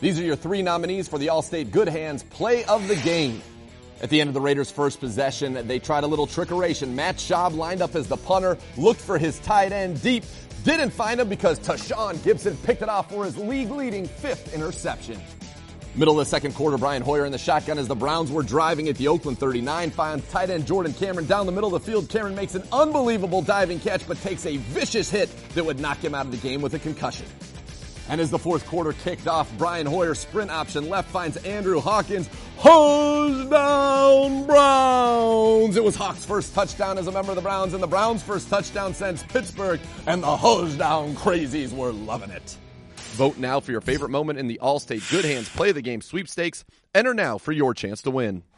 These are your three nominees for the Allstate Good Hands Play of the Game. At the end of the Raiders' first possession, they tried a little trickeration. Matt Schaub lined up as the punter, looked for his tight end deep, didn't find him because Tashawn Gibson picked it off for his league-leading 5th interception. Middle of the second quarter, Brian Hoyer in the shotgun as the Browns were driving at the Oakland 39. Finds tight end Jordan Cameron down the middle of the field. Cameron makes an unbelievable diving catch, but takes a vicious hit that would knock him out of the game with a concussion. And as the fourth quarter kicked off, Brian Hoyer sprint option left finds Andrew Hawkins. Hose down Browns! It was Hawk's first touchdown as a member of the Browns, and the Browns' first touchdown since Pittsburgh, and the hose down crazies were loving it. Vote now for your favorite moment in the Allstate Good Hands Play of the Game sweepstakes. Enter now for your chance to win.